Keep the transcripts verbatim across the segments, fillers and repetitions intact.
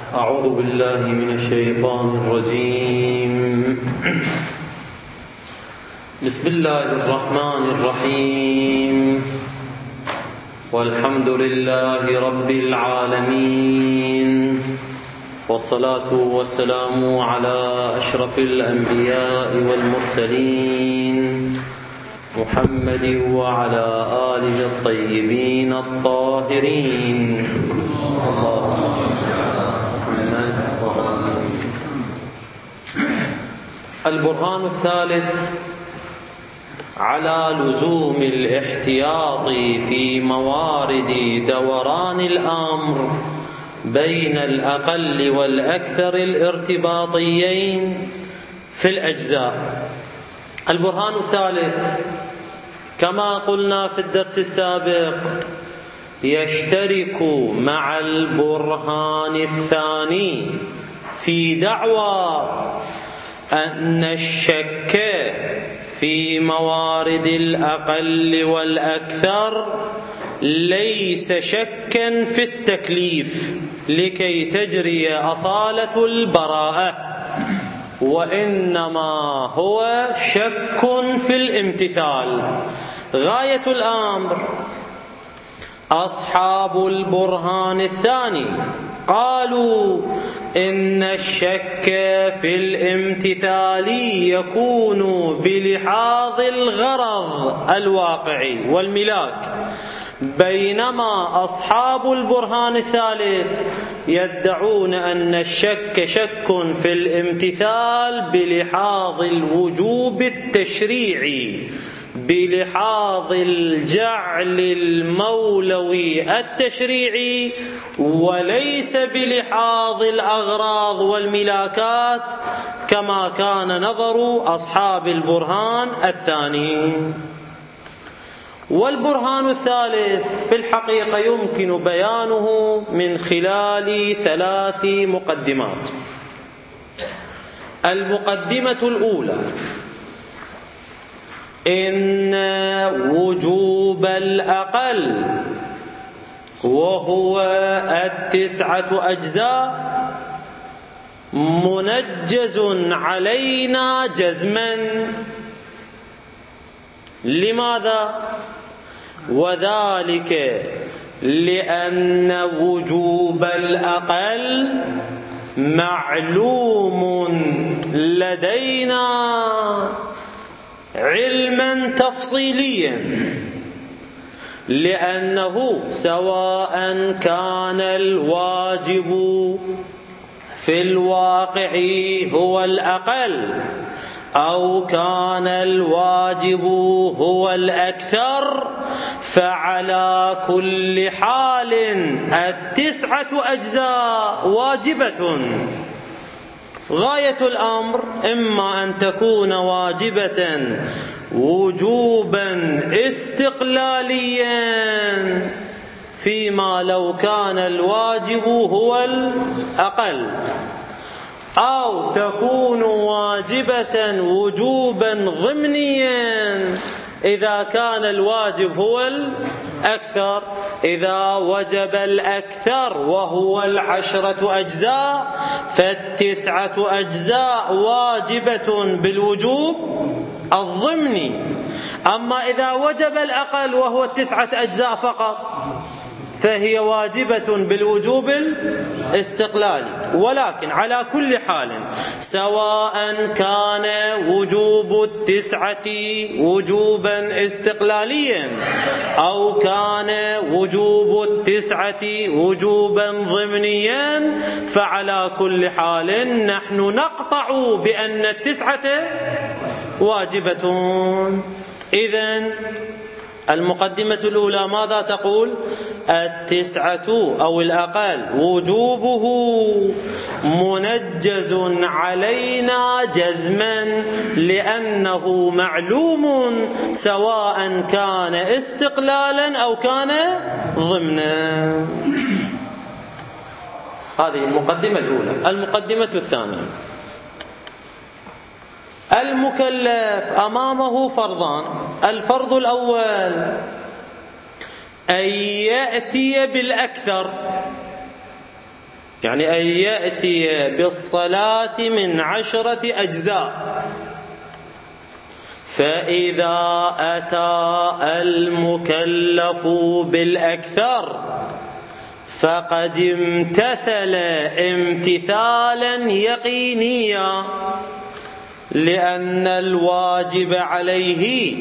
أعوذ بالله من الشيطان الرجيم. بسم الله الرحمن الرحيم. والحمد لله رب العالمين، والصلاة والسلام على أشرف الأنبياء والمرسلين محمد وعلى آله الطيبين الطاهرين. اللهم صل على محمد وآله. البرهان الثالث على لزوم الاحتياط في موارد دوران الأمر بين الأقل والأكثر الارتباطيين في الأجزاء. البرهان الثالث كما قلنا في الدرس السابق يشترك مع البرهان الثاني في دعوى أن الشك في موارد الأقل والأكثر ليس شكا في التكليف لكي تجري أصالة البراءة، وإنما هو شك في الامتثال. غاية الأمر أصحاب البرهان الثاني قالوا إن الشك في الامتثال يكون بلحاظ الغرض الواقعي والملاك، بينما أصحاب البرهان الثالث يدعون أن الشك شك في الامتثال بلحاظ الوجوب التشريعي، بلحاظ الجعل المولوي التشريعي، وليس بلحاظ الأغراض والملاكات كما كان نظر أصحاب البرهان الثاني. والبرهان الثالث في الحقيقة يمكن بيانه من خلال ثلاث مقدمات. المقدمة الأولى إن وجوب الأقل وهو التسعة أجزاء منجز علينا جزما. لماذا؟ وذلك لأن وجوب الأقل معلوم لدينا علما تفصيليا، لأنه سواء كان الواجب في الواقع هو الأقل أو كان الواجب هو الأكثر، فعلى كل حال التسعة أجزاء واجبة. غاية الأمر إما أن تكون واجبة وجوبا استقلاليا، فيما لو كان الواجب هو الأقل، أو تكون واجبة وجوبا ضمنيا إذا كان الواجب هو الأكثر. إذا وجب الأكثر وهو العشرة أجزاء فالتسعة أجزاء واجبة بالوجوب الضمني. أما إذا وجب الأقل وهو التسعة أجزاء فقط فهي واجبة بالوجوب الاستقلالي. ولكن على كل حال سواء كان وجوب التسعة وجوبا استقلاليا أو كان وجوب التسعة وجوبا ضمنيا، فعلى كل حال نحن نقطع بأن التسعة واجبة. إذن المقدمة الأولى ماذا تقول؟ التسعة أو الأقل وجوبه منجز علينا جزما، لأنه معلوم سواء كان استقلالا أو كان ضمنا. هذه المقدمة الأولى. المقدمة الثانية المكلف أمامه فرضان. الفرض الأول أن يأتي بالأكثر، يعني أن يأتي بالصلاة من عشرة أجزاء، فإذا أتى المكلف بالأكثر فقد امتثل امتثالا يقينيا، لأن الواجب عليه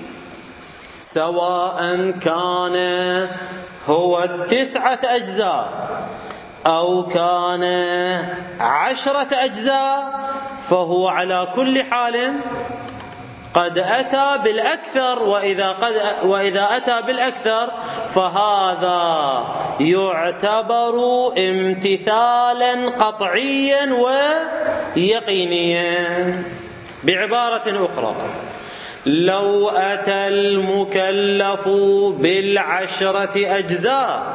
سواء كان هو التسعة أجزاء أو كان عشرة أجزاء فهو على كل حال قد أتى بالأكثر، وإذا, قد وإذا أتى بالأكثر فهذا يعتبر امتثالا قطعيا ويقينيا. بعبارة أخرى، لو أتى المكلف بالعشرة أجزاء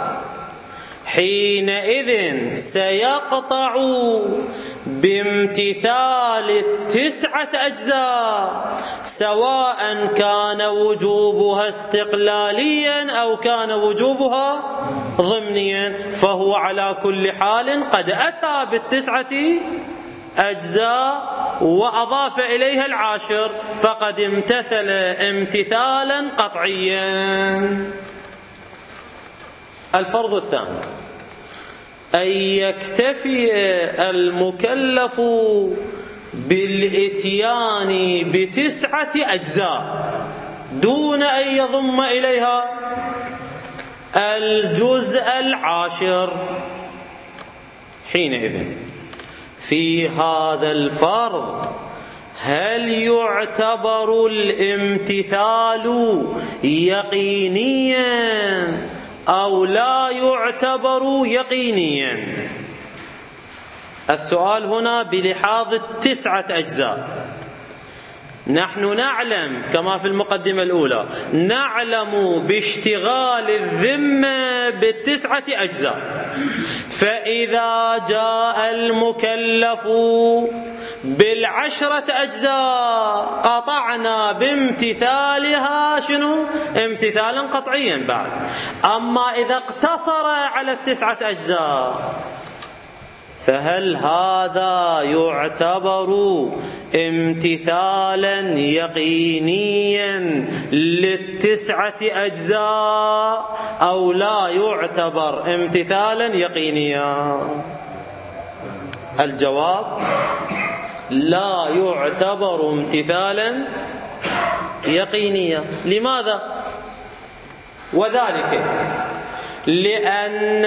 حينئذ سيقطع بامتثال التسعة أجزاء، سواء كان وجوبها استقلاليا أو كان وجوبها ضمنيا، فهو على كل حال قد أتى بالتسعة أجزاء وأضاف إليها العاشر، فقد امتثل امتثالا قطعيا. الفرض الثاني أن يكتفي المكلف بالإتيان بتسعة أجزاء دون أن يضم إليها الجزء العاشر. حينئذ في هذا الفرض هل يعتبر الامتثال يقينيا أو لا يعتبر يقينيا؟ السؤال هنا بلحاظ التسعة أجزاء. نحن نعلم كما في المقدمة الأولى، نعلم باشتغال الذمة بالتسعة أجزاء، فإذا جاء المكلف بالعشرة أجزاء قطعنا بامتثالها شنو؟ امتثالا قطعيا بعد. أما إذا اقتصر على التسعة أجزاء فهل هذا يعتبر امتثالا يقينيا للتسعة أجزاء أو لا يعتبر امتثالا يقينيا؟ الجواب لا يعتبر امتثالا يقينيا. لماذا؟ وذلك لأن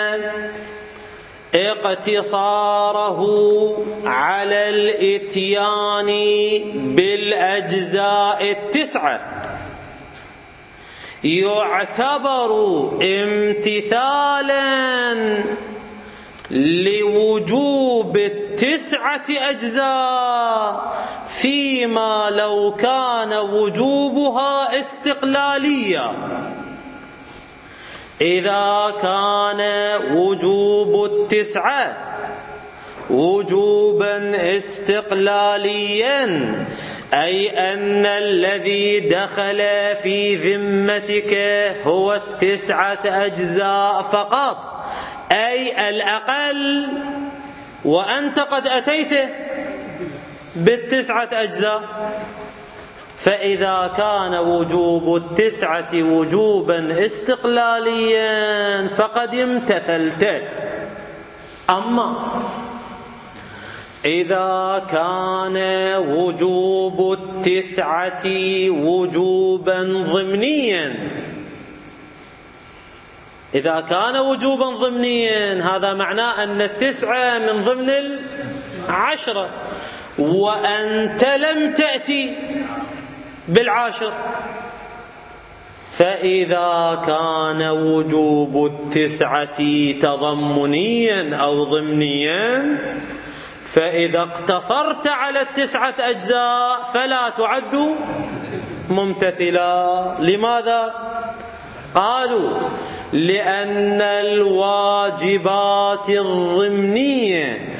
اقتصاره على الاتيان بالأجزاء التسعة يعتبر امتثالا لوجوب التسعة أجزاء، فيما لو كان وجوبها استقلاليا. إذا كان وجوب التسعة وجوبا استقلاليا، أي أن الذي دخل في ذمتك هو التسعة أجزاء فقط، أي الأقل، وأنت قد أتيت بالتسعة أجزاء، فإذا كان وجوب التسعة وجوبا استقلاليا فقد امتثلت. أما إذا كان وجوب التسعة وجوبا ضمنيا، إذا كان وجوبا ضمنيا هذا معناه أن التسعة من ضمن العشرة وأنت لم تأتي بالعاشر، فإذا كان وجوب التسعة تضمنيا أو ضمنيا فإذا اقتصرت على التسعة أجزاء فلا تعد ممتثلا. لماذا؟ قالوا لأن الواجبات الضمنية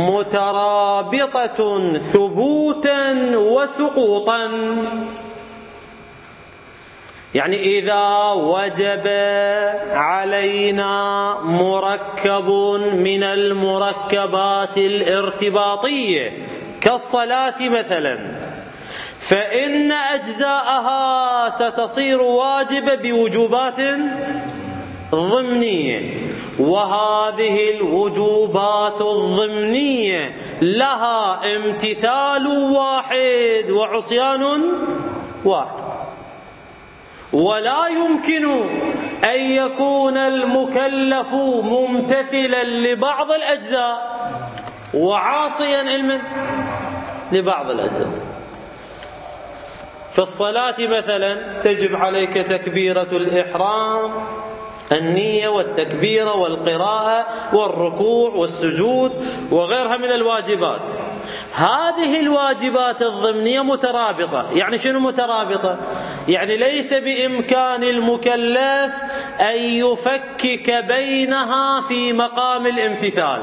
مترابطة ثبوتا وسقوطا. يعني إذا وجب علينا مركب من المركبات الارتباطية كالصلاة مثلا، فإن أجزاءها ستصير واجبة بوجوبات ضمنية، وهذه الوجوبات الضمنية لها امتثال واحد وعصيان واحد، ولا يمكن أن يكون المكلف ممتثلا لبعض الأجزاء وعاصيا علما لبعض الأجزاء. في الصلاة مثلا تجب عليك تكبيرة الإحرام، النية والتكبيرة والقراءة والركوع والسجود وغيرها من الواجبات. هذه الواجبات الضمنية مترابطة. يعني شنو مترابطة؟ يعني ليس بإمكان المكلف أن يفكك بينها في مقام الامتثال،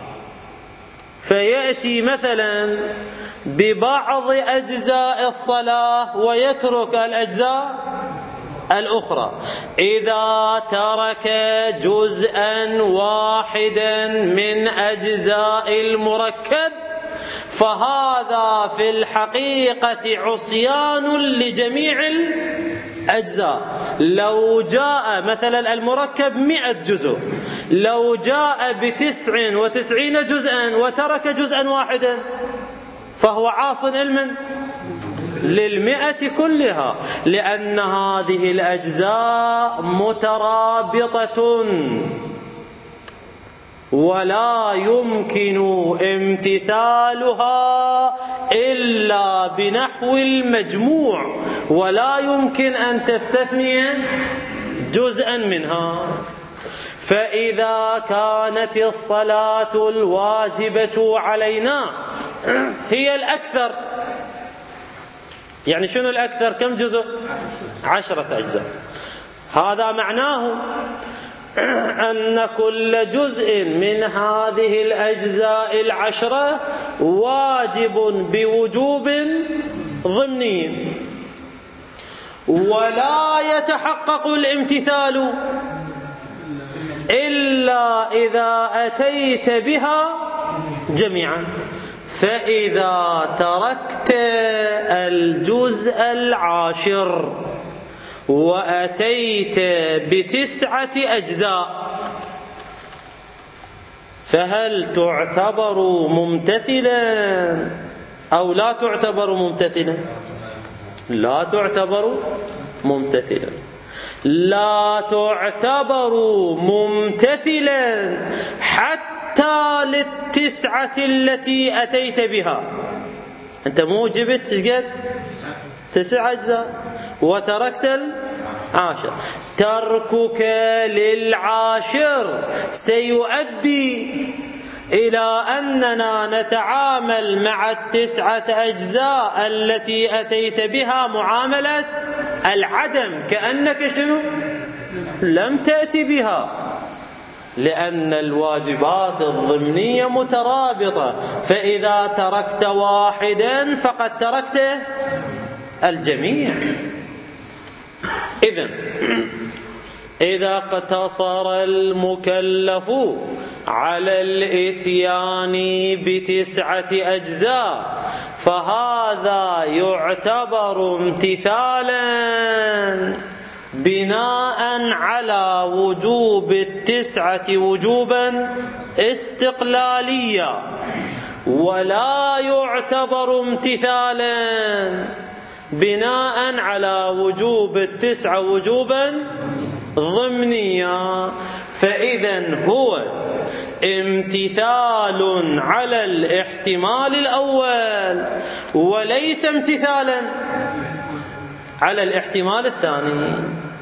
فيأتي مثلا ببعض أجزاء الصلاة ويترك الأجزاء الأخرى. إذا ترك جزءا واحدا من أجزاء المركب فهذا في الحقيقة عصيان لجميع الأجزاء. لو جاء مثلا المركب مئة جزء، لو جاء بتسع وتسعين جزءا وترك جزءا واحدا فهو عاص علما للمئة كلها، لأن هذه الأجزاء مترابطة ولا يمكن امتثالها إلا بنحو المجموع، ولا يمكن أن تستثني جزءا منها. فإذا كانت الصلاة الواجبة علينا هي الأكثر، يعني شنو الأكثر؟ كم جزء؟ عشرة أجزاء. هذا معناه أن كل جزء من هذه الأجزاء العشرة واجب بوجوب ضمني، ولا يتحقق الامتثال إلا إذا أتيت بها جميعا. فإذا تركت الجزء العاشر وأتيت بتسعة أجزاء فهل تعتبر ممتثلا أو لا تعتبر ممتثلا؟ لا تعتبر ممتثلا. لا تعتبر ممتثلا حتى للتسعة التي أتيت بها. أنت مو جبت قد تسع أجزاء وتركت العاشر، تركك للعاشر سيؤدي إلى أننا نتعامل مع التسعة أجزاء التي أتيت بها معاملة العدم، كأنك شنو؟ لم تأتي بها، لأن الواجبات الضمنية مترابطة. فإذا تركت واحدا فقد تركت الجميع. إذن إذا اقتصر المكلف على الإتيان بتسعة أجزاء فهذا يعتبر امتثالا بناء على وجوب التسعة وجوبا استقلاليا، ولا يعتبر امتثالا بناء على وجوب التسعة وجوبا ضمنيا. فإذا هو امتثال على الاحتمال الأول وليس امتثالا على الاحتمال الثاني.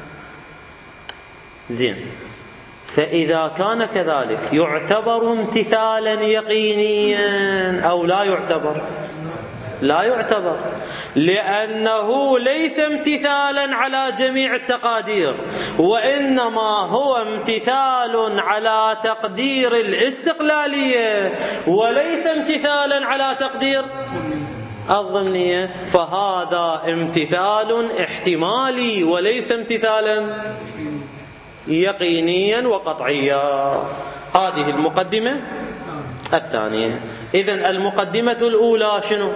زين، فإذا كان كذلك يعتبر امتثالا يقينيا أو لا يعتبر؟ لا يعتبر، لأنه ليس امتثالا على جميع التقادير، وإنما هو امتثال على تقدير الاستقلالية وليس امتثالا على تقدير الضمنية، فهذا امتثال احتمالي وليس امتثالا يقينيا وقطعيا. هذه المقدمة الثانية. إذن المقدمة الأولى شنو؟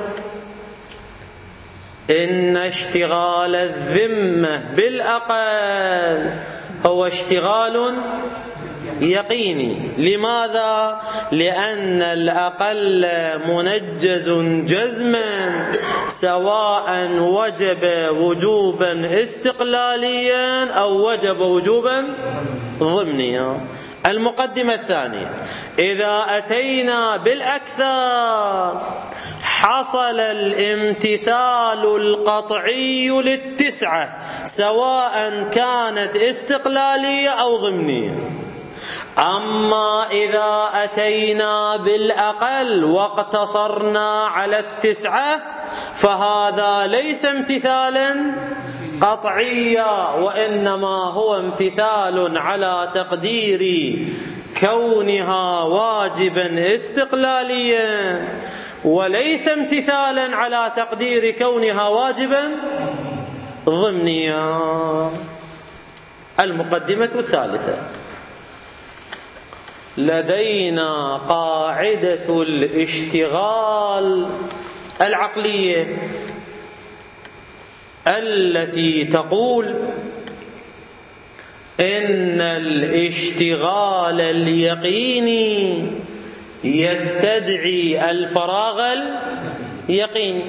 إن اشتغال الذمة بالأقل هو اشتغال يقيني. لماذا؟ لأن الأقل منجز جزما سواء وجب وجوبا استقلاليا أو وجب وجوبا ضمنيا. المقدمة الثانية: إذا أتينا بالأكثر حصل الامتثال القطعي للتسعة سواء كانت استقلالية أو ضمنية. أما إذا أتينا بالأقل واقتصرنا على التسعة فهذا ليس امتثالا قطعيا، وإنما هو امتثال على تقدير كونها واجبا استقلاليا، وليس امتثالا على تقدير كونها واجبا ضمنيا. المقدمة الثالثة: لدينا قاعدة الاشتغال العقلية التي تقول إن الاشتغال اليقيني يستدعي الفراغ اليقيني،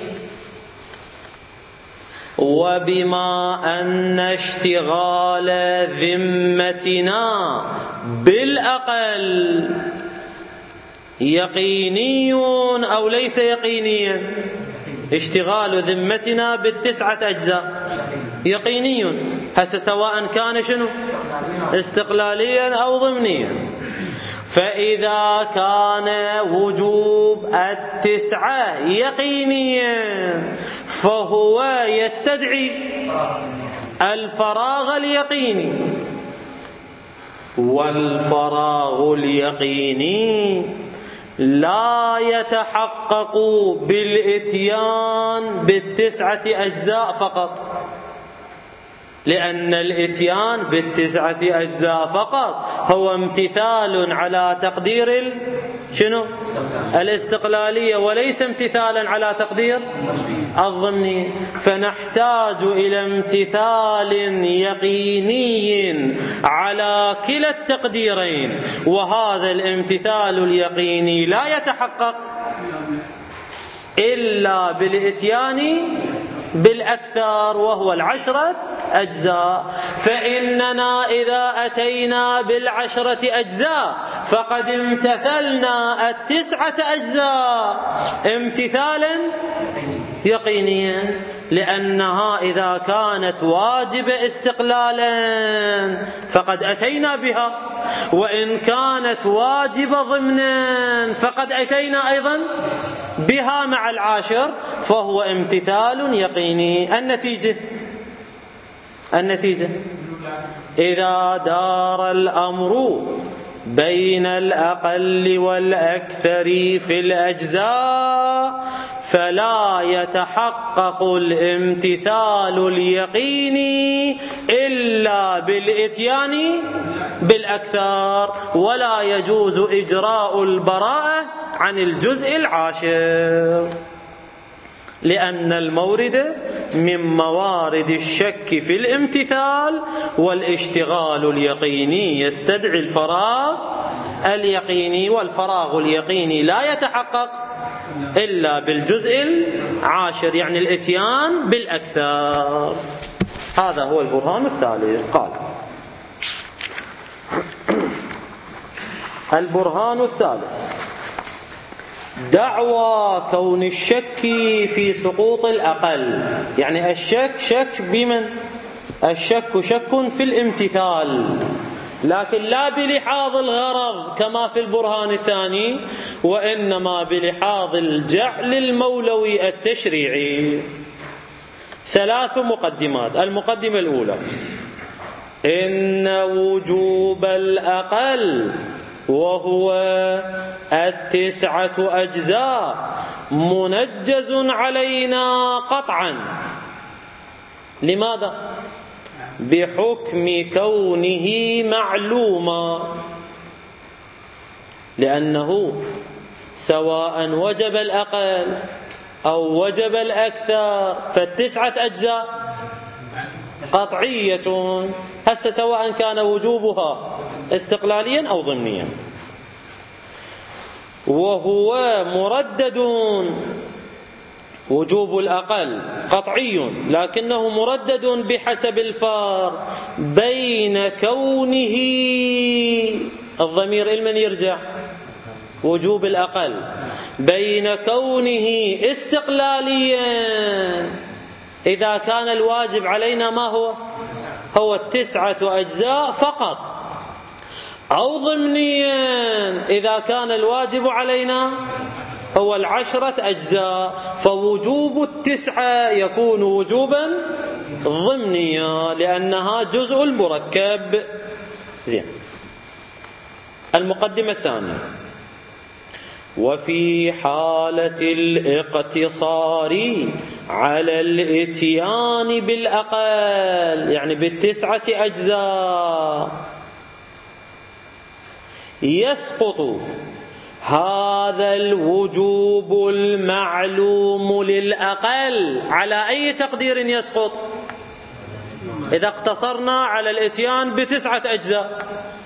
وبما أن اشتغال ذمتنا بالأقل يقيني أو ليس يقينيا؟ اشتغال ذمتنا بالتسعة أجزاء يقيني، هسه سواء كان شنو؟ استقلاليا أو ضمنيا. فإذا كان وجوب التسعة يقينيا فهو يستدعي الفراغ اليقيني، والفراغ اليقيني لا يتحقق بالإتيان بالتسعة أجزاء فقط، لأن الإتيان بالتسعة أجزاء فقط هو امتثال على تقدير شنو؟ الاستقلالية، وليس امتثالا على تقدير الضمني. فنحتاج إلى امتثال يقيني على كلا التقديرين، وهذا الامتثال اليقيني لا يتحقق إلا بالإتيان بالأكثر وهو العشرة أجزاء. فإننا إذا أتينا بالعشرة أجزاء فقد امتثلنا التسعة أجزاء امتثالا يقينيا، لأنها إذا كانت واجبة استقلالا فقد أتينا بها، وإن كانت واجبة ضمنا فقد أتينا أيضا بها مع العاشر، فهو امتثال يقيني. النتيجة النتيجة إذا دار الأمر بين الأقل والأكثر في الأجزاء فلا يتحقق الامتثال اليقيني إلا بالإتيان بالأكثر، ولا يجوز إجراء البراءة عن الجزء العاشر، لأن المورد من موارد الشك في الامتثال، والاشتغال اليقيني يستدعي الفراغ اليقيني، والفراغ اليقيني لا يتحقق إلا بالجزء العاشر، يعني الاتيان بالأكثر. هذا هو البرهان الثالث. قال البرهان الثالث: دعوى كون الشك في سقوط الأقل، يعني الشك شك بمن؟ الشك شك في الامتثال، لكن لا بلحاظ الغرض كما في البرهان الثاني، وإنما بلحاظ الجعل المولوي التشريعي. ثلاث مقدمات. المقدمة الأولى: إن وجوب الأقل وهو التسعة أجزاء منجز علينا قطعا. لماذا؟ بحكم كونه معلوما، لأنه سواء وجب الأقل أو وجب الأكثر فالتسعة أجزاء قطعية، هسه سواء كان وجوبها استقلاليا أو ضمنيا. وهو مردد، وجوب الأقل قطعي لكنه مردد بحسب الفار بين كونه، الضمير لمن يرجع؟ وجوب الأقل، بين كونه استقلاليا إذا كان الواجب علينا ما هو؟ هو التسعة أجزاء فقط، أو ضمنيا إذا كان الواجب علينا هو العشرة أجزاء، فوجوب التسعة يكون وجوبا ضمنيا لأنها جزء المركب. زين. المقدمة الثانية: وفي حالة الاقتصار على الاتيان بالأقل، يعني بالتسعة أجزاء، يسقط هذا الوجوب المعلوم للأقل. على أي تقدير يسقط؟ إذا اقتصرنا على الاتيان بتسعة أجزاء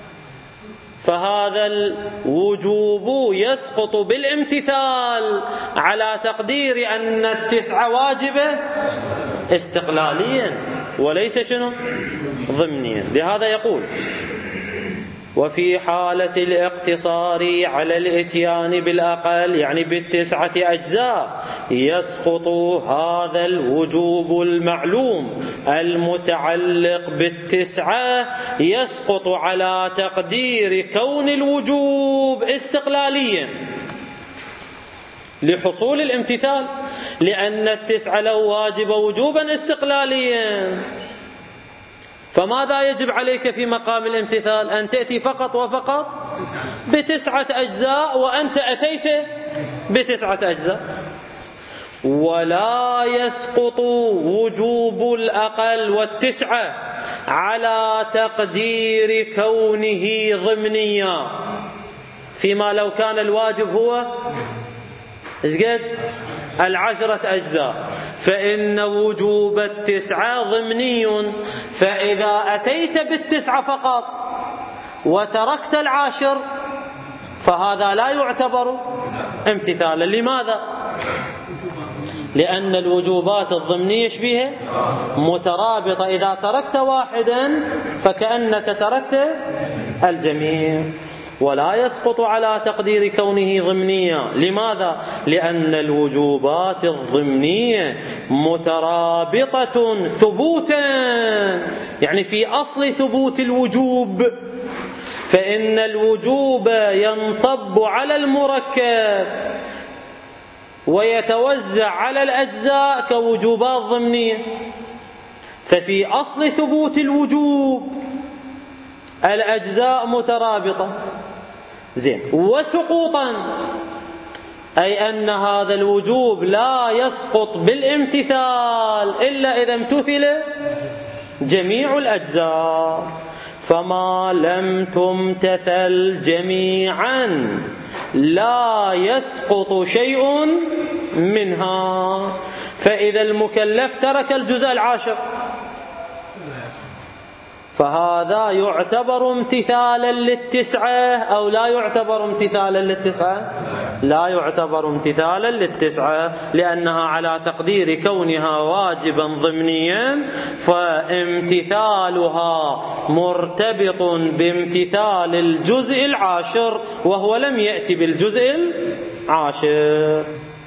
فهذا الوجوب يسقط بالامتثال على تقدير أن التسعة واجبة استقلاليا وليس شنو؟ ضمنيا. لهذا يقول: وفي حالة الاقتصار على الاتيان بالأقل، يعني بالتسعة أجزاء، يسقط هذا الوجوب المعلوم المتعلق بالتسعة، يسقط على تقدير كون الوجوب استقلاليا لحصول الامتثال، لأن التسعة لو واجب وجوبا استقلاليا فماذا يجب عليك في مقام الامتثال؟ أن تأتي فقط وفقط بتسعة أجزاء، وأنت أتيت بتسعة أجزاء. ولا يسقط وجوب الأقل والتسعة على تقدير كونه ضمنيا، فيما لو كان الواجب هو إيش قد؟ العشرة أجزاء، فإن وجوب التسعة ضمني، فإذا أتيت بالتسعة فقط وتركت العاشر فهذا لا يعتبر امتثالا. لماذا؟ لأن الوجوبات الضمنية شبيهة مترابطة، إذا تركت واحدا فكأنك تركت الجميع. ولا يسقط على تقدير كونه ضمنيا. لماذا؟ لأن الوجوبات الضمنية مترابطة ثبوتا، يعني في أصل ثبوت الوجوب، فإن الوجوب ينصب على المركب ويتوزع على الأجزاء كوجوبات ضمنية، ففي أصل ثبوت الوجوب الأجزاء مترابطة. زين. وسقوطا، أي أن هذا الوجوب لا يسقط بالامتثال إلا إذا امتثل جميع الأجزاء، فما لم تمتثل جميعا لا يسقط شيء منها. فإذا المكلف ترك الجزء العاشر فهذا يعتبر امتثالا للتسعة أو لا يعتبر امتثالا للتسعة؟ لا يعتبر امتثالا للتسعة، لأنها على تقدير كونها واجبا ضمنيا فامتثالها مرتبط بامتثال الجزء العاشر، وهو لم يأتي بالجزء العاشر.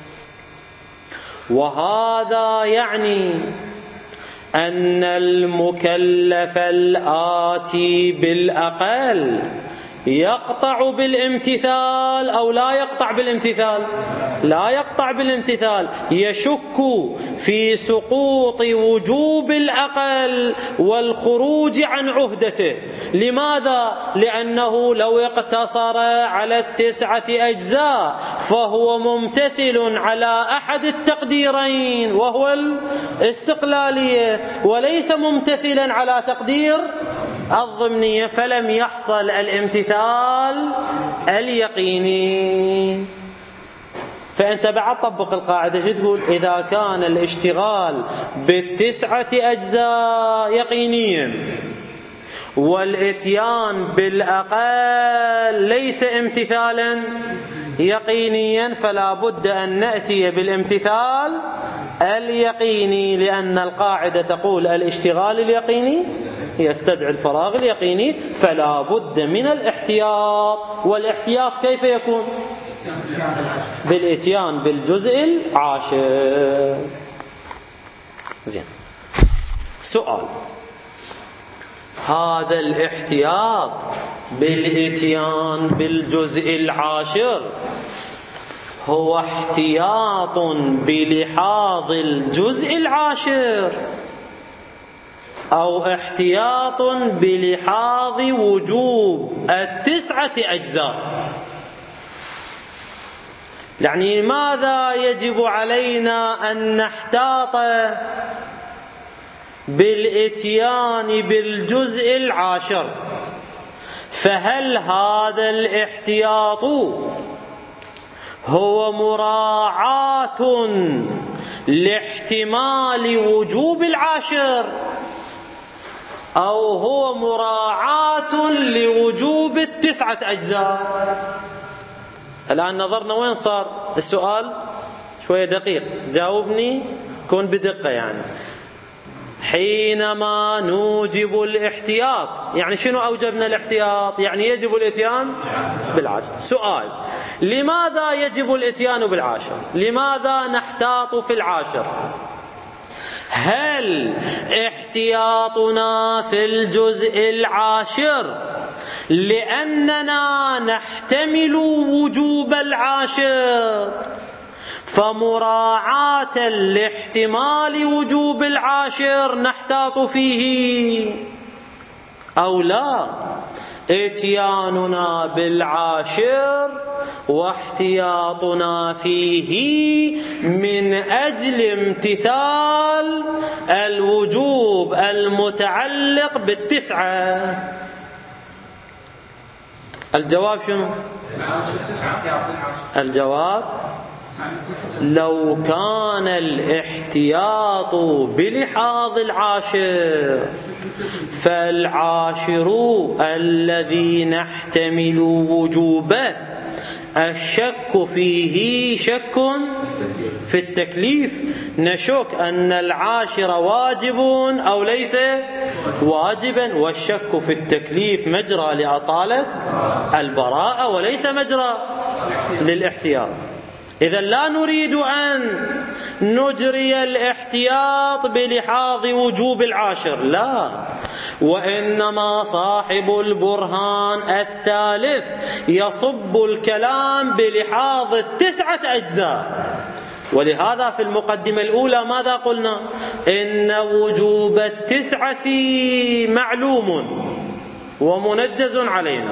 وهذا يعني أن المكلف الآتي بالأقل يقطع بالامتثال أو لا يقطع بالامتثال؟ لا يقطع بالامتثال، يشك في سقوط وجوب الأقل والخروج عن عهدته. لماذا؟ لأنه لو اقتصر على التسعة أجزاء فهو ممتثل على أحد التقديرين وهو الاستقلالية، وليس ممتثلا على تقدير الضمنية، فلم يحصل الامتثال اليقيني. فأنت بعد طبق القاعدة شو تقول؟ إذا كان الاشتغال بالتسعة أجزاء يقينيا والإتيان بالأقل ليس امتثالا يقينيا، فلا بد أن نأتي بالامتثال اليقيني، لأن القاعدة تقول الاشتغال اليقيني يستدعي الفراغ اليقيني، فلا بد من الاحتياط. والاحتياط كيف يكون؟ بالإتيان بالجزء العاشر. زين، سؤال: هذا الاحتياط بالإتيان بالجزء العاشر هو احتياط بلحاظ الجزء العاشر أو احتياط بلحاظ وجوب التسعة أجزاء؟ يعني ماذا يجب علينا أن نحتاط بالإتيان بالجزء العاشر؟ فهل هذا الاحتياط هو مراعاة لاحتمال وجوب العاشر، أو هو مراعاة لوجوب التسعة أجزاء؟ الآن نظرنا وين صار السؤال شوية دقيق، جاوبني كون بدقة. يعني حينما نوجب الاحتياط، يعني شنو أوجبنا الاحتياط؟ يعني يجب الاتيان بالعاشر. سؤال: لماذا يجب الاتيان بالعاشر؟ لماذا نحتاط في العاشر؟ هل احتياطنا في الجزء العاشر لأننا نحتمل وجوب العاشر فمراعاة لاحتمال وجوب العاشر نحتاط فيه، أو لا اتياننا بالعاشر واحتياطنا فيه من أجل امتثال الوجوب المتعلق بالتسعة؟ الجواب شنو؟ الجواب: لو كان الاحتياط بلحاظ العاشر فالعاشر الذي نحتمل وجوبه الشك فيه شك في التكليف، نشك أن العاشر واجب أو ليس واجبا، والشك في التكليف مجرى لأصالة البراءة وليس مجرى للاحتياط. إذا لا نريد أن نجري الاحتياط بلحاظ وجوب العاشر، لا، وإنما صاحب البرهان الثالث يصب الكلام بلحاظ التسعة أجزاء. ولهذا في المقدمة الأولى ماذا قلنا؟ إن وجوب التسعة معلوم ومنجز علينا،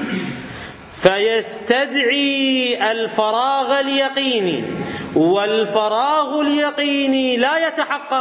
فيستدعي الفراغ اليقيني، والفراغ اليقيني لا يتحقق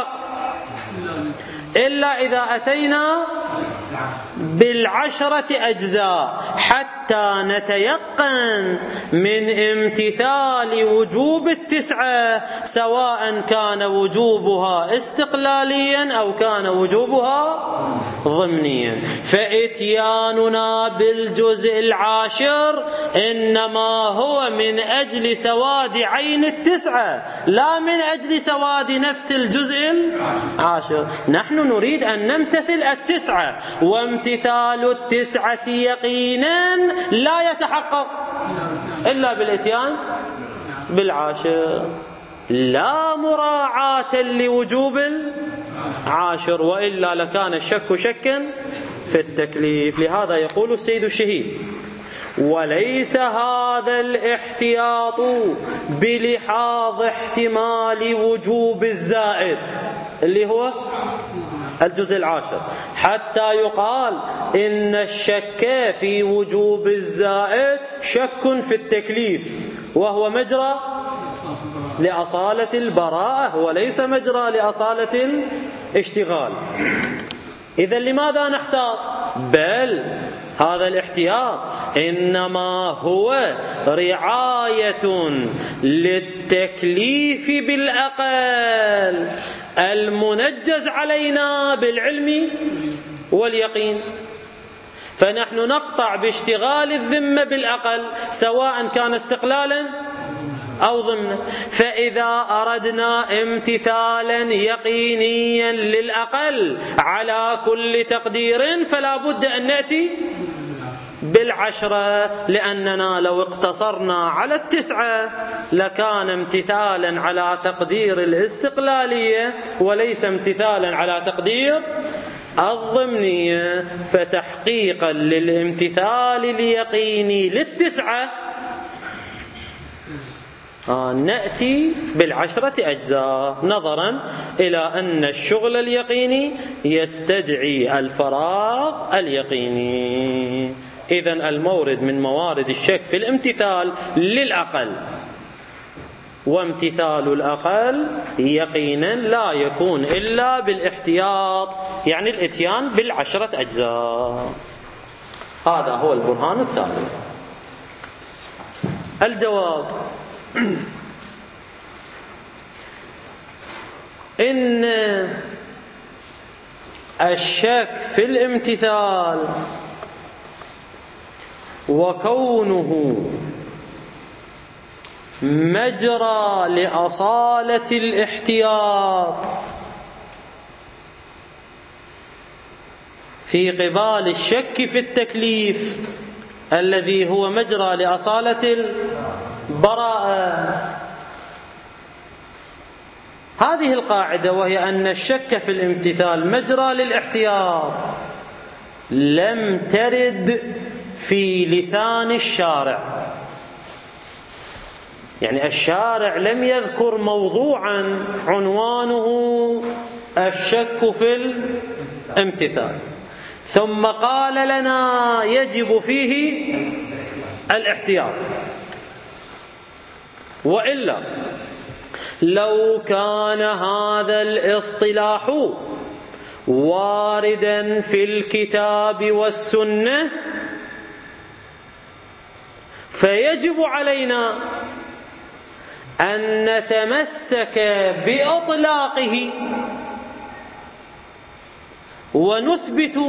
إلا إذا أتينا بالعشرة أجزاء حتى نتيقن من امتثال وجوب التسعة، سواء كان وجوبها استقلاليا أو كان وجوبها ضمنيا. فإتياننا بالجزء العاشر إنما هو من أجل سواد عين التسعة، لا من أجل سواد نفس الجزء العاشر. نحن نريد أن نمتثل التسعة، وامتثال التسعة يقينا لا يتحقق إلا بالإتيان بالعاشر، لا مراعاة لوجوب العاشر، وإلا لكان الشك شكا في التكليف. لهذا يقول السيد الشهيد: وليس هذا الاحتياط بلحاظ احتمال وجوب الزائد اللي هو الجزء العاشر، حتى يقال إن الشك في وجوب الزائد شك في التكليف، وهو مجرى لأصالة البراءة وليس مجرى لأصالة الاشتغال. إذن لماذا نحتاط؟ بل هذا الاحتياط إنما هو رعاية للتكليف بالأقل المنجز علينا بالعلم واليقين. فنحن نقطع باشتغال الذمة بالأقل سواء كان استقلالا أو ضمنا. فإذا أردنا امتثالا يقينيا للأقل على كل تقدير فلا بد أن نأتي بالعشرة، لأننا لو اقتصرنا على التسعة لكان امتثالا على تقدير الاستقلالية وليس امتثالا على تقدير الضمنية. فتحقيقا للامتثال اليقيني للتسعة آه نأتي بالعشرة أجزاء، نظرا إلى أن الشغل اليقيني يستدعي الفراغ اليقيني. إذن المورد من موارد الشك في الامتثال للأقل، وامتثال الأقل يقينا لا يكون إلا بالاحتياط، يعني الاتيان بالعشرة أجزاء. هذا هو البرهان الثالث. الجواب: إن الشك في الامتثال وكونه مجرى لأصالة الاحتياط في قبال الشك في التكليف الذي هو مجرى لأصالة البراءة. هذه القاعدة، وهي أن الشك في الامتثال مجرى للاحتياط، لم ترد في لسان الشارع. يعني الشارع لم يذكر موضوعا عنوانه الشك في الامتثال ثم قال لنا يجب فيه الاحتياط. وإلا لو كان هذا الاصطلاح واردا في الكتاب والسنة فيجب علينا أن نتمسك بإطلاقه ونثبت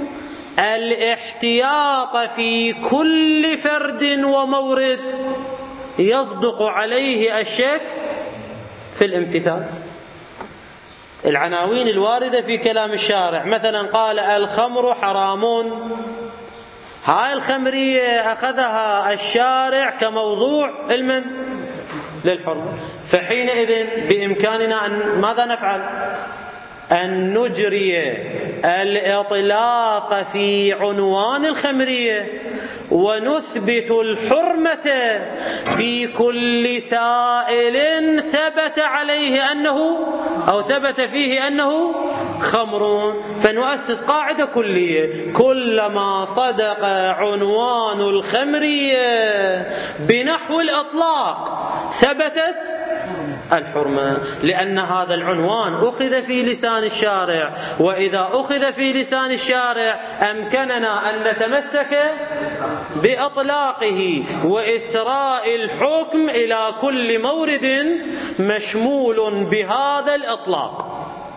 الاحتياط في كل فرد ومورد يصدق عليه الشك في الامتثال. العناوين الواردة في كلام الشارع، مثلا قال الخمر حرام، هاي الخمرية أخذها الشارع كموضوع علما للحرمة، فحينئذ بإمكاننا أن ماذا نفعل؟ أن نجري الإطلاق في عنوان الخمرية ونثبت الحرمة في كل سائل ثبت عليه أنه أو ثبت فيه أنه خمر. فنؤسس قاعدة كلية: كلما صدق عنوان الخمرية بنحو الإطلاق ثبتت الحرمة، لأن هذا العنوان أخذ في لسان الشارع، وإذا أخذ في لسان الشارع أمكننا أن نتمسك بإطلاقه وإسراء الحكم إلى كل مورد مشمول بهذا الإطلاق.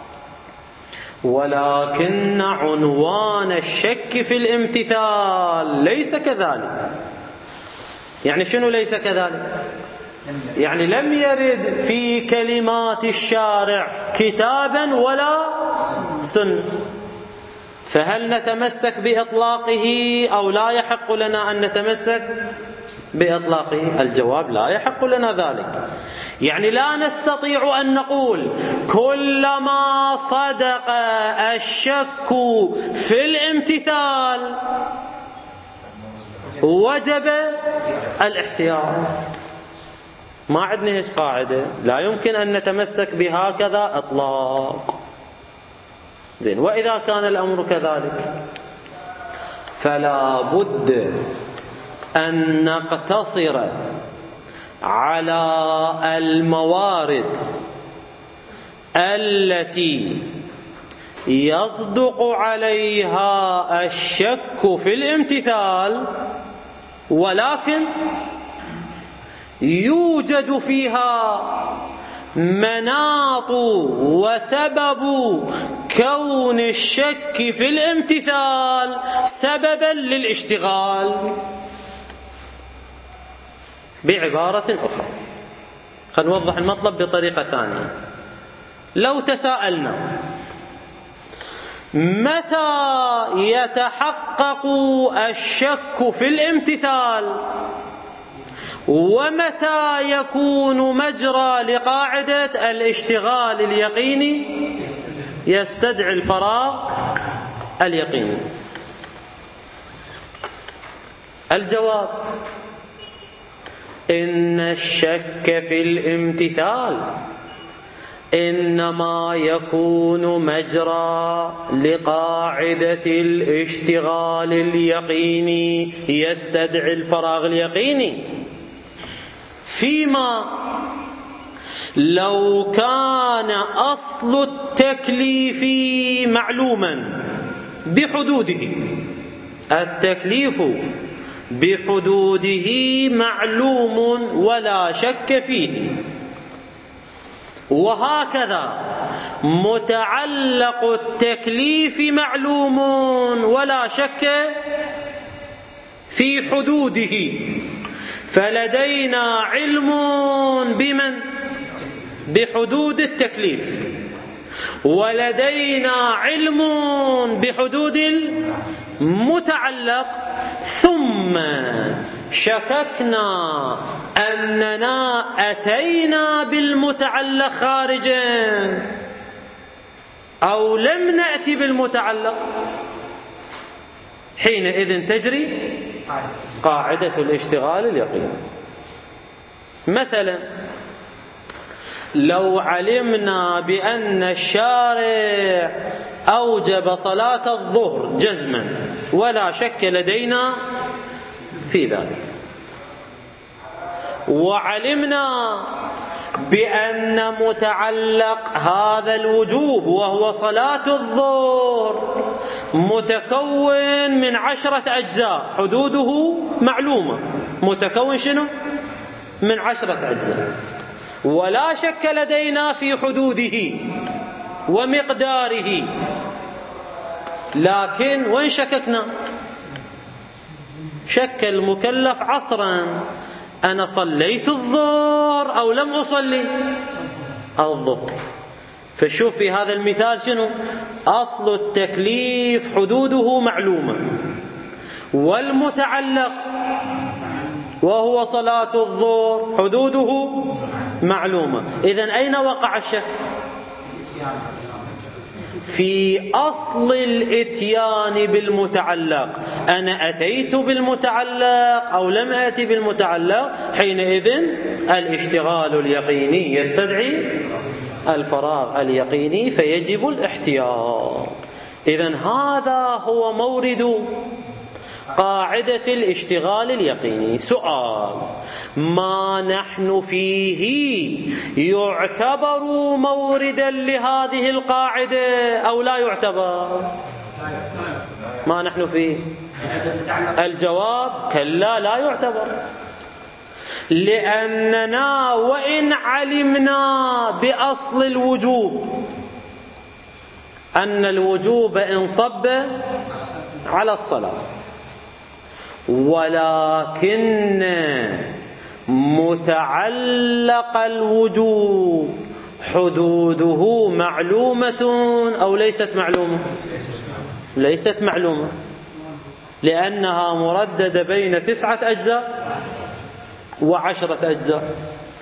ولكن عنوان الشك في الامتثال ليس كذلك. يعني شنو ليس كذلك؟ يعني لم يرد في كلمات الشارع كتابا ولا سنة، فهل نتمسك بإطلاقه أو لا يحق لنا أن نتمسك بإطلاقه؟ الجواب: لا يحق لنا ذلك. يعني لا نستطيع أن نقول كلما صدق الشك في الامتثال وجب الاحتياط. ما عندنا هيك قاعدة، لا يمكن أن نتمسك بهكذا إطلاق. زين، وإذا كان الأمر كذلك فلا بد أن نقتصر على الموارد التي يصدق عليها الشك في الامتثال، ولكن يوجد فيها مناط وسبب كون الشك في الامتثال سببا للاشتغال. بعبارة أخرى، خلينا نوضح المطلب بطريقة ثانية. لو تساءلنا متى يتحقق الشك في الامتثال ومتى يكون مجرى لقاعدة الاشتغال اليقيني يستدعي الفراغ اليقيني؟ الجواب: إن الشك في الامتثال إنما يكون مجرى لقاعدة الاشتغال اليقيني يستدعي الفراغ اليقيني، فيما لو كان أصل التكليف معلوما بحدوده. التكليف بحدوده معلوم ولا شك فيه، وهكذا متعلق التكليف معلوم ولا شك في حدوده. فلدينا علم بمن؟ بحدود التكليف، ولدينا علم بحدود المتعلق، ثم شككنا أننا أتينا بالمتعلق خارجا أو لم نأتي بالمتعلق، حينئذ تجري قاعدة الاشتغال اليقيني. مثلا لو علمنا بأن الشارع أوجب صلاة الظهر جزما ولا شك لدينا في ذلك، وعلمنا بأن متعلق هذا الوجوب وهو صلاة الظهر متكون من عشرة أجزاء حدوده معلومة، متكون شنو؟ من عشرة أجزاء، ولا شك لدينا في حدوده ومقداره، لكن وين شككنا؟ شك المكلف عصرا: أنا صليت الظهر أو لم أصلي الظهر. فشوف في هذا المثال شنو؟ أصل التكليف حدوده معلومة، والمتعلق وهو صلاة الظهر حدوده معلومة. إذن أين وقع الشك؟ في أصل الإتيان بالمتعلق. أنا أتيت بالمتعلق أو لم أتي بالمتعلق، حينئذ الاشتغال اليقيني يستدعي الفراغ اليقيني فيجب الاحتياط. إذن هذا هو مورد قاعدة الاشتغال اليقيني. سؤال: ما نحن فيه يعتبر موردا لهذه القاعدة أو لا يعتبر؟ ما نحن فيه، الجواب: كلا لا يعتبر، لأننا وإن علمنا بأصل الوجوب أن الوجوب انصب على الصلاة، ولكن متعلق الوجوب حدوده معلومة أو ليست معلومة؟ ليست معلومة، لأنها مرددة بين تسعة أجزاء وعشرة أجزاء.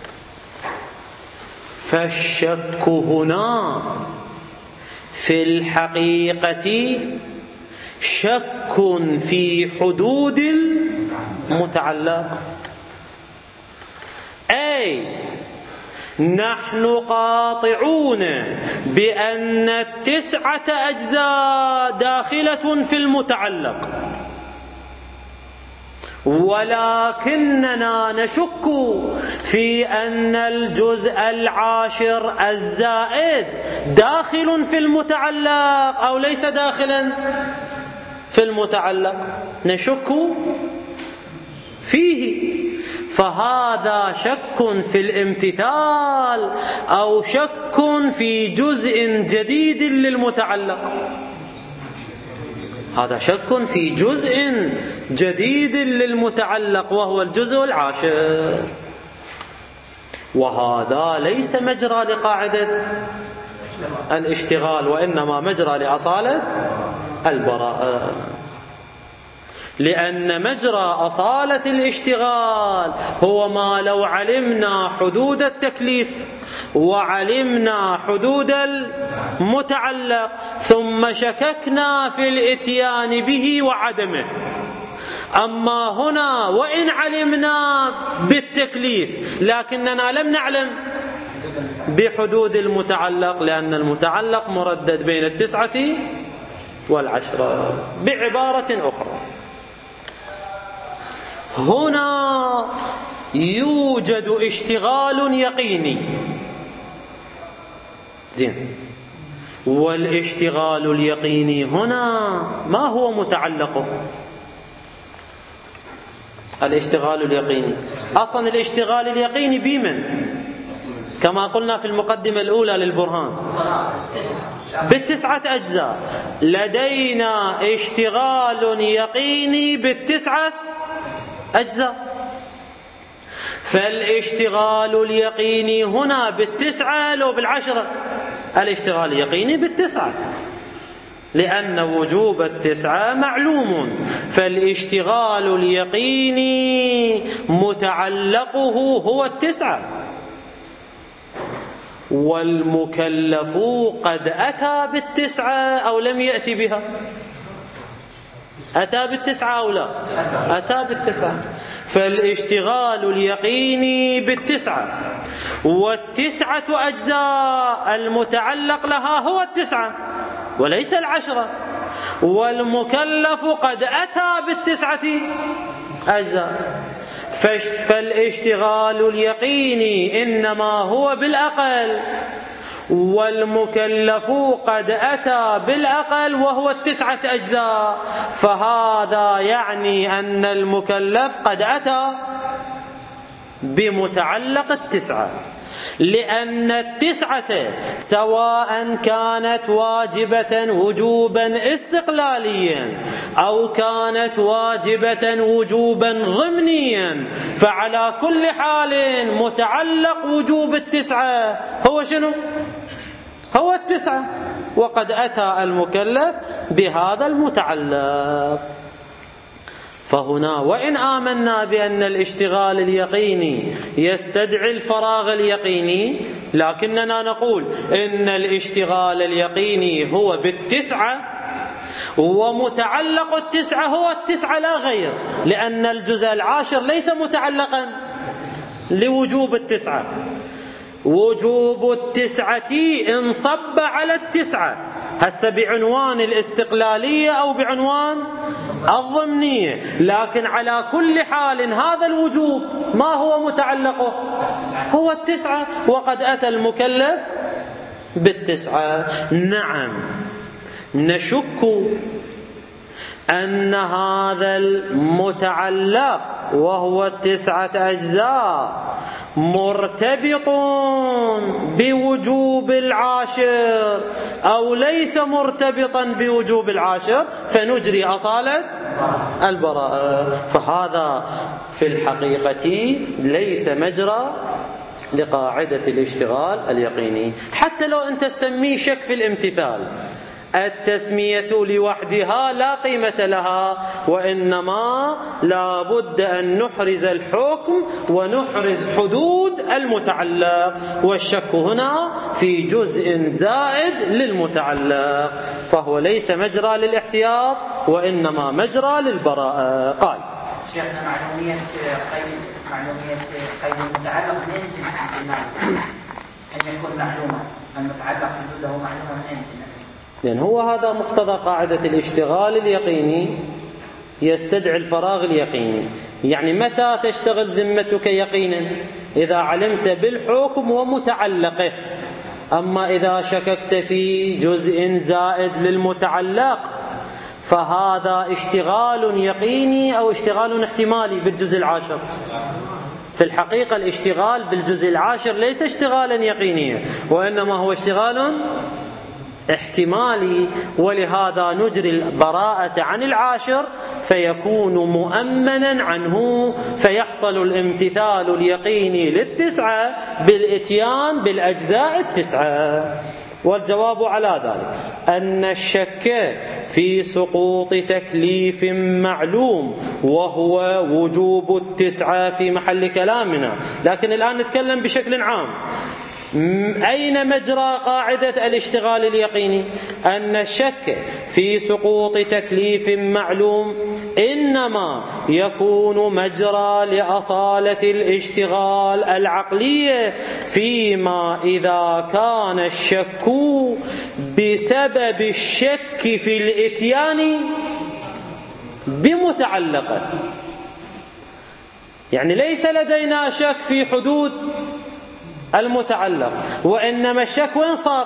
فالشك هنا في الحقيقة شك في حدود المتعلق، أي نحن قاطعون بأن التسعة أجزاء داخلة في المتعلق، ولكننا نشك في أن الجزء العاشر الزائد داخل في المتعلق أو ليس داخلا في المتعلق، نشك فيه. فهذا شك في الامتثال أو شك في جزء جديد للمتعلق، هذا شك في جزء جديد للمتعلق وهو الجزء العاشر، وهذا ليس مجرى لقاعدة الاشتغال وإنما مجرى لأصالة البراءة، لأن مجرى أصالة الاشتغال هو ما لو علمنا حدود التكليف وعلمنا حدود المتعلق ثم شككنا في الإتيان به وعدمه. أما هنا وإن علمنا بالتكليف لكننا لم نعلم بحدود المتعلق، لأن المتعلق مردد بين التسعة والعشرة. بعبارة أخرى، هنا يوجد اشتغال يقيني، زين، والاشتغال اليقيني هنا ما هو متعلقه؟ الاشتغال اليقيني أصلا الاشتغال اليقيني بمن؟ كما قلنا في المقدمة الأولى للبرهان بالتسعة أجزاء. لدينا اشتغال يقيني بالتسعة أجزاء، فالاشتغال اليقيني هنا بالتسعة لو بالعشرة؟ الاشتغال اليقيني بالتسعة، لأن وجوب التسعة معلوم، فالاشتغال اليقيني متعلقه هو التسعة. والمكلف قد أتى بالتسعة أو لم يأتي بها؟ أتى بالتسعة أو لا؟ أتى بالتسعة، فالاشتغال اليقيني بالتسعة، والتسعة أجزاء المتعلق لها هو التسعة وليس العشرة، والمكلف قد أتى بالتسعة أجزاء، فالاشتغال اليقيني إنما هو بالأقل، والمكلف قد أتى بالأقل وهو التسعة أجزاء، فهذا يعني أن المكلف قد أتى بمتعلق التسعة، لأن التسعة سواء كانت واجبة وجوبا استقلاليا أو كانت واجبة وجوبا ضمنيا، فعلى كل حال متعلق وجوب التسعة هو شنو؟ هو التسعة، وقد أتى المكلف بهذا المتعلق. فهنا وإن آمنا بأن الاشتغال اليقيني يستدعي الفراغ اليقيني، لكننا نقول إن الاشتغال اليقيني هو بالتسعة ومتعلق التسعة هو التسعة لا غير، لأن الجزء العاشر ليس متعلقا لوجوب التسعة، وجوب التسعة انصب على التسعة، هسه بعنوان الاستقلالية أو بعنوان الضمنية، لكن على كل حال هذا الوجوب ما هو متعلقه؟ هو التسعة، وقد أتى المكلف بالتسعة. نعم، نشك أن هذا المتعلق وهو التسعة أجزاء مرتبط بوجوب العاشر أو ليس مرتبطا بوجوب العاشر، فنجري أصالة البراءة. فهذا في الحقيقة ليس مجرى لقاعدة الاشتغال اليقيني، حتى لو أنت تسميه شك في الامتثال، التسمية لوحدها لا قيمة لها، وإنما لا بد أن نحرز الحكم ونحرز حدود المتعلق، والشك هنا في جزء زائد للمتعلق، فهو ليس مجرى للاحتياط وإنما مجرى للبراءة. قال شيخنا معلومية قيد معلومية قيد المتعلق من أين أن يكون معلومة المتعلق حدوده معلومة من أين؟ لأن هو هذا مقتضى قاعدة الاشتغال اليقيني، يستدعي الفراغ اليقيني. يعني متى تشتغل ذمتك يقينا؟ إذا علمت بالحكم ومتعلقه. أما إذا شككت في جزء زائد للمتعلق فهذا اشتغال يقيني أو اشتغال احتمالي بالجزء العاشر. في الحقيقة الاشتغال بالجزء العاشر ليس اشتغالا يقينيا، وإنما هو اشتغال احتمالي، ولهذا نجري البراءة عن العاشر فيكون مؤمنا عنه، فيحصل الامتثال اليقيني للتسعة بالإتيان بالأجزاء التسعة. والجواب على ذلك أن الشك في سقوط تكليف معلوم وهو وجوب التسعة في محل كلامنا، لكن الآن نتكلم بشكل عام. أين مجرى قاعدة الاشتغال اليقيني؟ أن الشك في سقوط تكليف معلوم إنما يكون مجرى لأصالة الاشتغال العقلية، فيما إذا كان الشك بسبب الشك في الإتيان بمتعلقه. يعني ليس لدينا شك في حدود المتعلق، وإنما الشك وين صار؟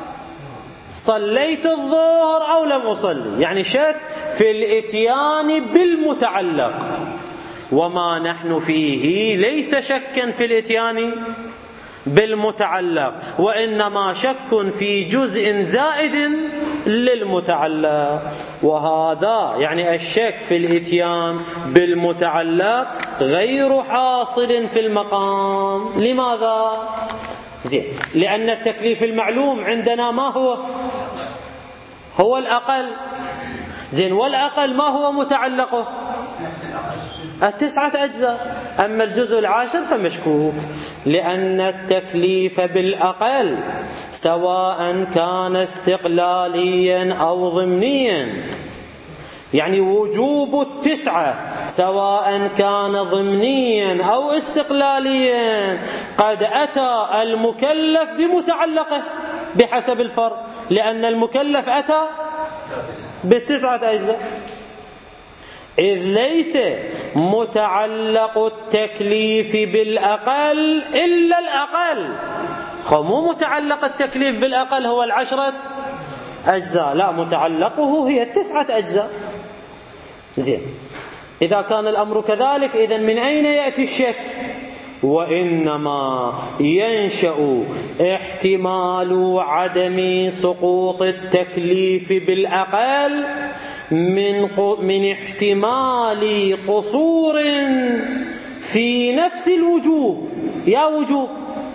صليت الظهر أو لم أصلي، يعني شك في الإتيان بالمتعلق. وما نحن فيه ليس شكا في الإتيان بالمتعلق، وإنما شك في جزء زائد للمتعلق. وهذا يعني الشك في الإتيان بالمتعلق غير حاصل في المقام. لماذا؟ زين، لأن التكليف المعلوم عندنا ما هو؟ هو الأقل. زين، والأقل ما هو متعلقه؟ التسعة أجزاء. أما الجزء العاشر فمشكوك، لأن التكليف بالأقل سواء كان استقلاليا أو ضمنيا، يعني وجوب التسعة سواء كان ضمنيا أو استقلاليا قد أتى المكلف بمتعلقه بحسب الفرق، لأن المكلف أتى بالتسعة أجزاء، إذ ليس متعلق التكليف بالأقل إلا الأقل. خمو متعلق التكليف بالأقل هو العشرة أجزاء، لا، متعلقه هي التسعة أجزاء. زين، إذا كان الأمر كذلك إذن من أين يأتي الشك؟ وإنما ينشأ احتمال عدم سقوط التكليف بالأقل من من احتمال قصور في نفس الوجوب، يا وجوب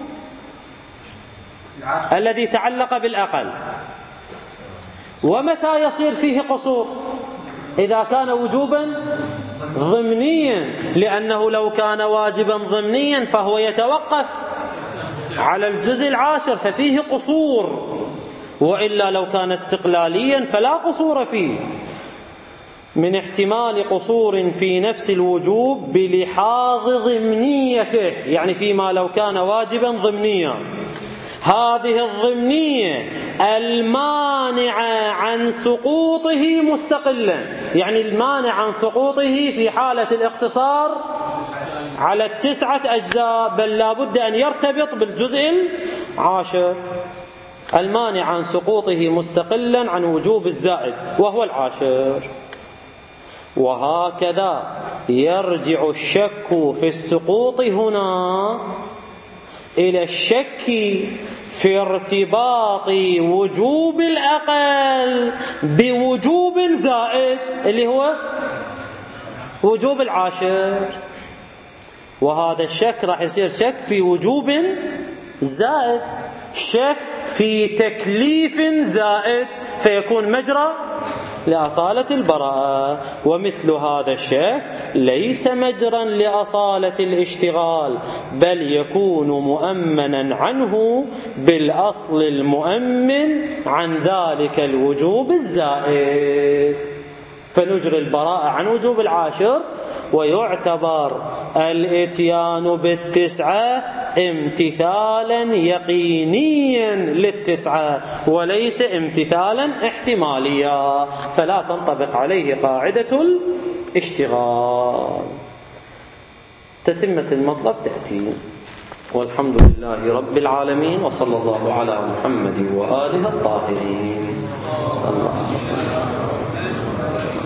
الذي تعلق بالأقل. ومتى يصير فيه قصور؟ إذا كان وجوبا ضمنيا، لأنه لو كان واجبا ضمنيا فهو يتوقف على الجزء العاشر ففيه قصور، وإلا لو كان استقلاليا فلا قصور فيه. من احتمال قصور في نفس الوجوب بلحاظ ضمنيته، يعني فيما لو كان واجبا ضمنيا. هذه الضمنية المانعة عن سقوطه مستقلا، يعني المانع عن سقوطه في حالة الاقتصار على التسعة أجزاء، بل لا بد أن يرتبط بالجزء العاشر. المانع عن سقوطه مستقلا عن وجوب الزائد وهو العاشر. وهكذا يرجع الشك في السقوط هنا إلى الشك في ارتباط وجوب الأقل بوجوب زائد اللي هو وجوب العاشر. وهذا الشك راح يصير شك في وجوب زائد، شك في تكليف زائد، فيكون مجرى لأصالة البراءة. ومثل هذا الشك ليس مجرا لأصالة الاشتغال، بل يكون مؤمنا عنه بالأصل المؤمن عن ذلك الوجوب الزائد. فنجري البراءة عن وجوب العاشر، ويعتبر الاتيان بالتسعة امتثالا يقينيا للتسعة وليس امتثالا احتماليا، فلا تنطبق عليه قاعدة اشتغال. تتمة المطلب تأتي. والحمد لله رب العالمين، وصلى الله على محمد وآله الطاهرين. اللهم صل.